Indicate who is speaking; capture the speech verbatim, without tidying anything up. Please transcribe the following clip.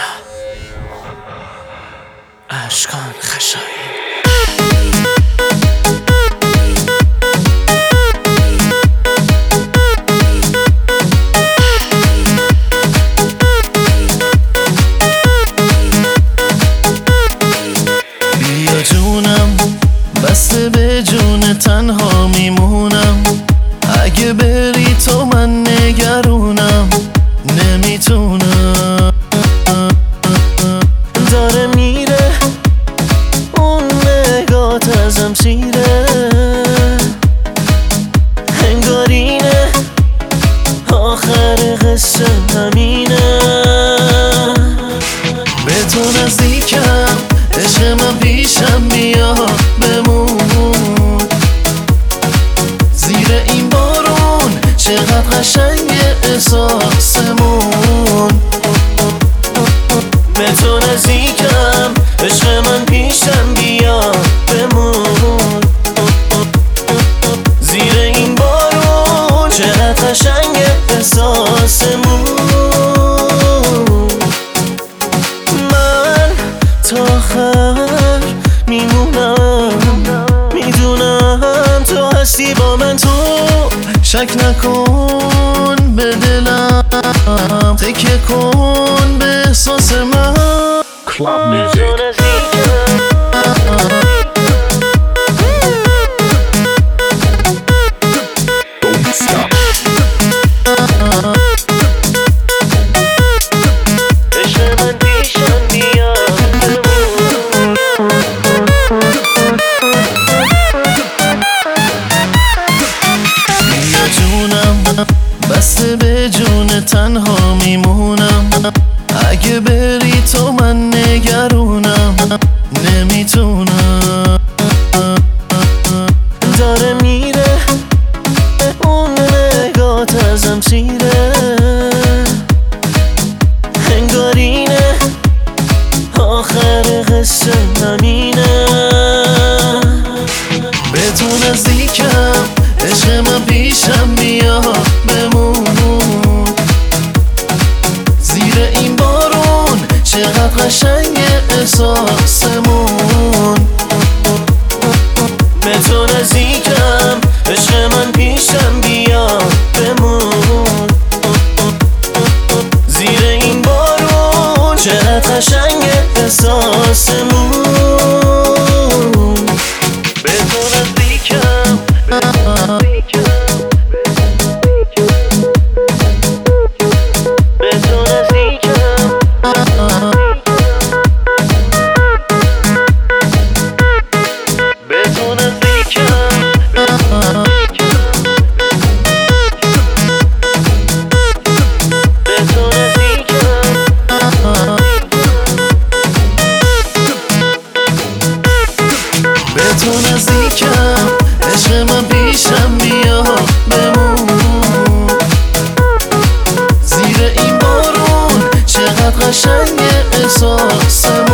Speaker 1: اشکان خشایار.
Speaker 2: بیا جونم بسته به جون تنها میمونم، اگه بری تو من نگرونم نمیتونم. داره میره اون نگات ازم سیره، انگارینه آخر قصه همینه. به تو نزدیکم عشق من پیشم بیا بمون، زیر این بارون چقدر قشنگه احساسمون. به تو نزدیکم عشق من پیشم بیا بمون، زیر این بارون چقدر قشنگه احساسمون. من تا آخر میمونم، میدونم تو هستی با من، تو شک نکن به دلم، تکیه کن به احساس من.
Speaker 1: Club music. Don't stop.
Speaker 2: بیا جونم بسته به جون تنها میمونم، اگه بری تو من نگرونم نمیتونم. داره میره اون نگات ازم سیره، انگارینه آخر قصه همینه. به تو نزدیکم عشق من پیشم بیا بمون، زیر این بارون چقدر قشنگه احساسمون. به تو نزدیکم عشق من پیشم بیا بمون، زیر این بارون چقدر قشنگه احساسمون. به تو نزدیکم تو نزدیکم عشق من پیشم بیا بمون، زیر این بارون چقدر قشنگه احساسمون.